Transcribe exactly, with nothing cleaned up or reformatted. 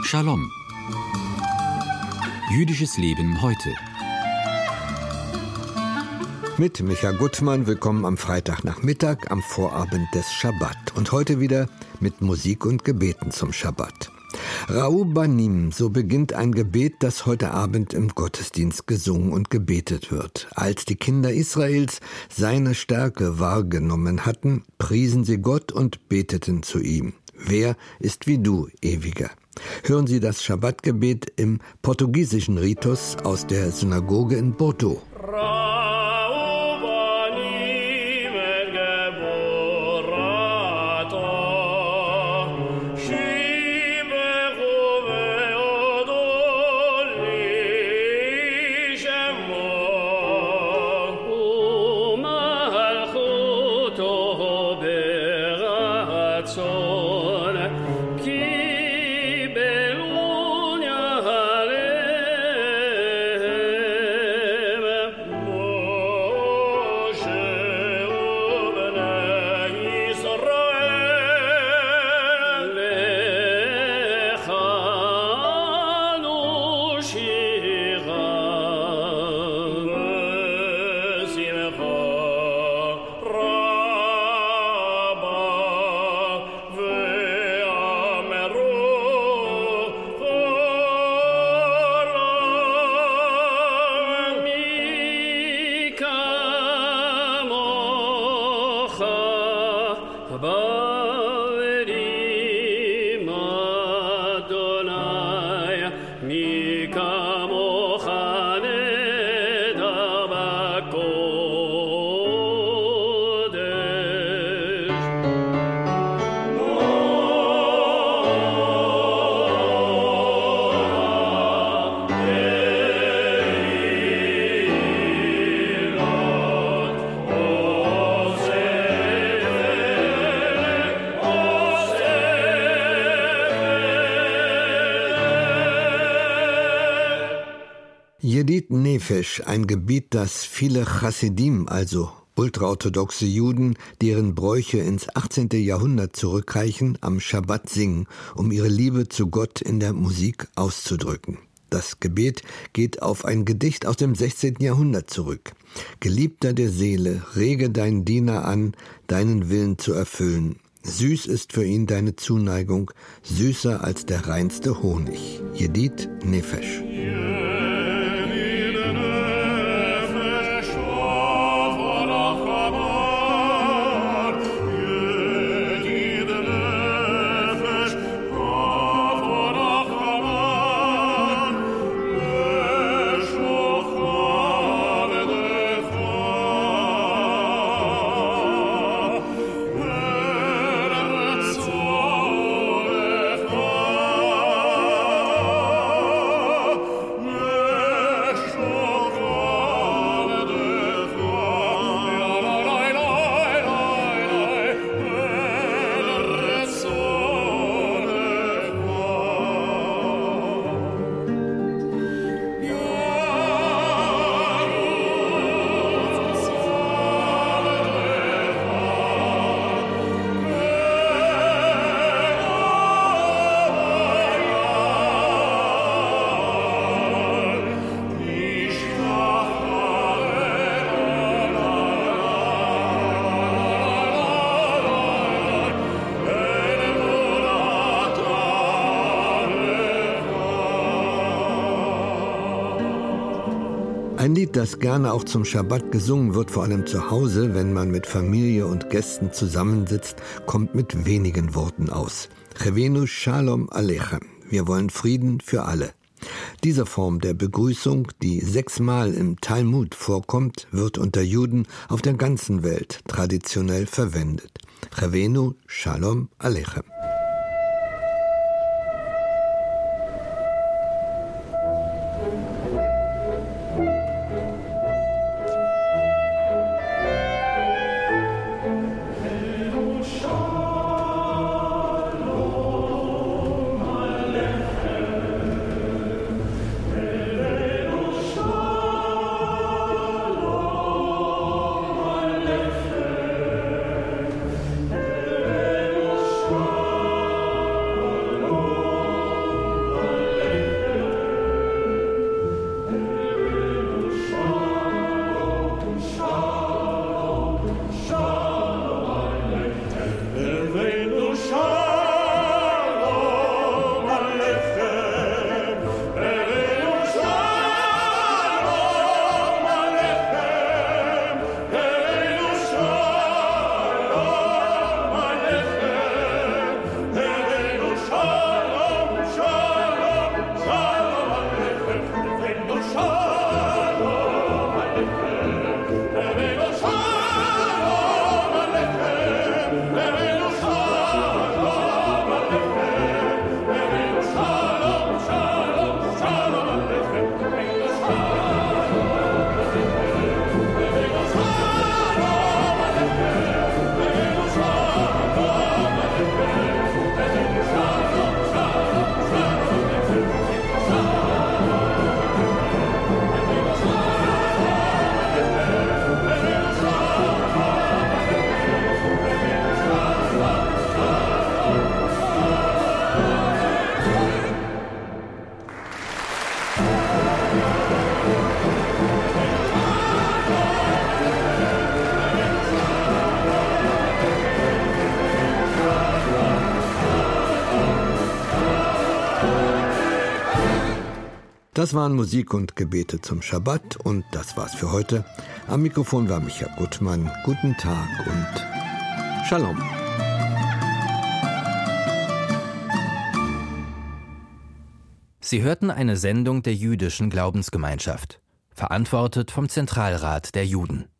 Shalom. Jüdisches Leben heute. Mit Micha Gutmann, willkommen am Freitagnachmittag, am Vorabend des Schabbat. Und heute wieder mit Musik und Gebeten zum Schabbat. Ra'u Banim, so beginnt ein Gebet, das heute Abend im Gottesdienst gesungen und gebetet wird. Als die Kinder Israels seine Stärke wahrgenommen hatten, priesen sie Gott und beteten zu ihm. Wer ist wie du, Ewiger? Hören Sie das Schabbatgebet im portugiesischen Ritus aus der Synagoge in Porto. Yedid Nefesh, ein Gebiet, das viele Chassidim, also ultraorthodoxe Juden, deren Bräuche ins achtzehnten Jahrhundert zurückreichen, am Schabbat singen, um ihre Liebe zu Gott in der Musik auszudrücken. Das Gebet geht auf ein Gedicht aus dem sechzehnten Jahrhundert zurück. Geliebter der Seele, rege deinen Diener an, deinen Willen zu erfüllen. Süß ist für ihn deine Zuneigung, süßer als der reinste Honig. Yedid Nefesh. Ein Lied, das gerne auch zum Schabbat gesungen wird, vor allem zu Hause, wenn man mit Familie und Gästen zusammensitzt, kommt mit wenigen Worten aus. Revenu Shalom Aleichem. Wir wollen Frieden für alle. Diese Form der Begrüßung, die sechsmal im Talmud vorkommt, wird unter Juden auf der ganzen Welt traditionell verwendet. Revenu Shalom Aleichem. Shalom. Das waren Musik und Gebete zum Schabbat und das war's für heute. Am Mikrofon war Micha Gutmann. Guten Tag und Shalom. Sie hörten eine Sendung der Jüdischen Glaubensgemeinschaft, verantwortet vom Zentralrat der Juden.